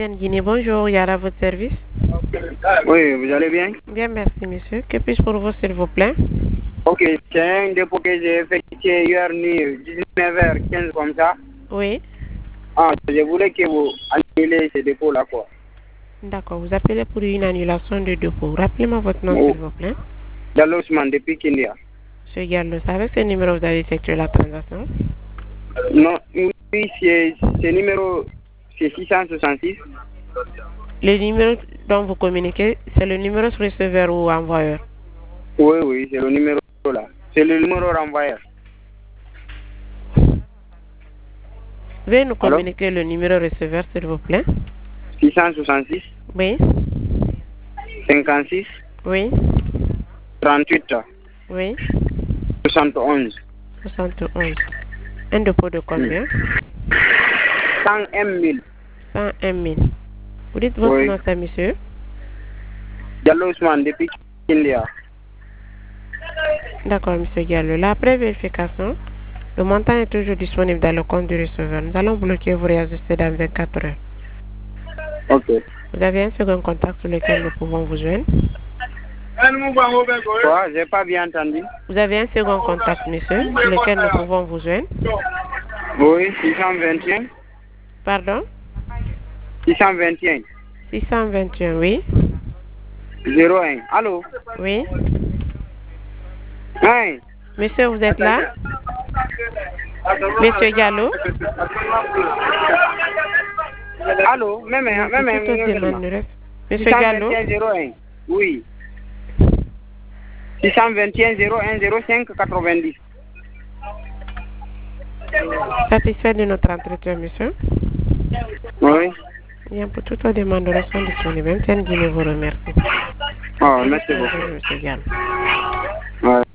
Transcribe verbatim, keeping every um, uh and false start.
Guinée, bonjour, Yara, votre service. Oui, vous allez bien? Bien, merci, monsieur. Que puis-je pour vous, s'il vous plaît? Ok, c'est un dépôt que j'ai effectué hier nuit, dix-neuf heures quinze comme ça. Oui. Ah, je voulais que vous annulez ce dépôt-là, quoi. D'accord, vous appelez pour une annulation de dépôt. Rappelez-moi votre nom, Oh. s'il vous plaît. Diallo Ousmane, depuis Kindia. Monsieur Gallo, avec ce numéro, vous avez effectué la transaction? Non, oui, c'est ce numéro, c'est six cent soixante-six. Le numéro dont vous communiquez, c'est le numéro receveur ou envoyeur? Oui, oui, c'est le numéro là. C'est le numéro renvoyeur. Veuillez nous Allô? communiquer le numéro receveur, s'il vous plaît. six cent soixante-six, Oui. cinquante-six, Oui. trente-huit, Oui. soixante et onze. soixante et onze. Un dépôt de combien? cent un mille. cent un mille. Vous dites votre Oui. nom, c'est monsieur? Diallo Ousmane, depuis Kindia. D'accord, monsieur Gallo. La pré-vérification, le montant est toujours disponible dans le compte du receveur. Nous allons bloquer vous réajuster dans vingt-quatre heures. Ok. Vous avez un second contact sur lequel nous pouvons vous joindre? Quoi? J'ai pas bien entendu. Vous avez un second contact, monsieur, sur lequel nous pouvons vous joindre? Oui, six cent vingt et un. Pardon? six cent vingt et un. six cent vingt et un, oui. zéro un. Allô? Oui. Hein? Monsieur, vous êtes là? Monsieur Gallo? Allô? Même, même, même, même. Monsieur Gallo? zéro un. Oui. six cent vingt et un zéro un zéro cinq quatre-vingt-dix. Satisfait de notre entretien, monsieur? Oui. Bien, pour toutes vos demandes, nous sommes disponibles. M T N Guinée vous remercie. Oh, merci beaucoup. Monsieur Gallo. Ouais.